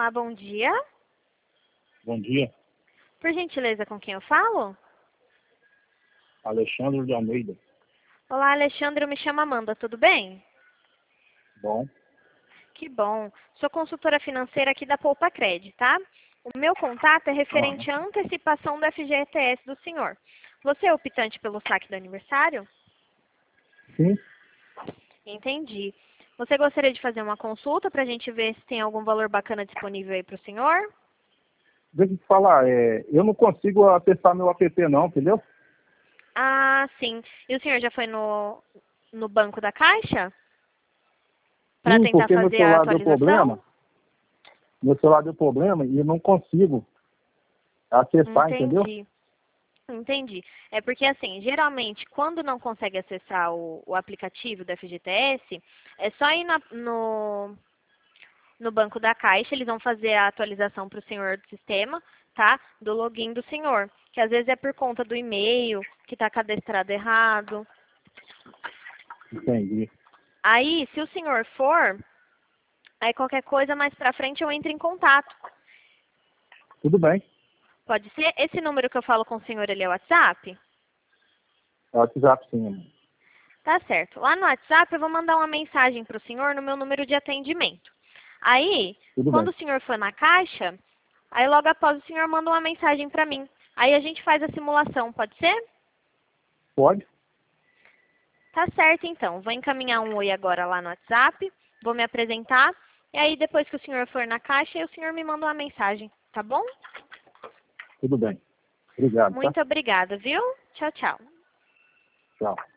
Olá, bom dia. Bom dia, Por gentileza, com quem eu falo? Alexandre de Almeida. Olá, Alexandre, eu me chamo Amanda, tudo bem? Bom, Que bom. Sou consultora financeira aqui da Poupa Cred, tá? O meu contato é referente à antecipação do FGTS do senhor. Você é optante pelo saque do aniversário? sim, Entendi. Você gostaria de fazer uma consulta para a gente ver se tem algum valor bacana disponível aí para o senhor? deixa eu te falar, eu não consigo acessar meu app não, entendeu? Ah, sim. E o senhor já foi no banco da Caixa para Sim, tentar porque fazer a atualização? meu celular deu problema e eu não consigo acessar, entendeu? Entendi. Entendi. É porque, assim, geralmente, quando não consegue acessar o aplicativo da FGTS, é só ir no banco da Caixa, eles vão fazer a atualização para o senhor do sistema, tá? Do login do senhor. Que às vezes é por conta do e-mail, que está cadastrado errado. Entendi. Aí, se o senhor for, aí qualquer coisa mais pra frente eu entro em contato. Tudo bem, Pode ser? Esse número que eu falo com o senhor, ele é o WhatsApp? é o WhatsApp sim, amor. Tá certo. Lá no WhatsApp eu vou mandar uma mensagem para o senhor no meu número de atendimento. Aí, Tudo quando bem. o senhor for na caixa, aí logo após o senhor manda uma mensagem para mim. Aí a gente faz a simulação, pode ser? Pode? Tá certo então. Vou encaminhar um oi agora lá no WhatsApp, vou me apresentar. E aí depois que o senhor for na caixa, aí o senhor me manda uma mensagem, tá bom? Tudo bem. Obrigado, tá? Muito obrigada, viu? Tchau, tchau. Tchau.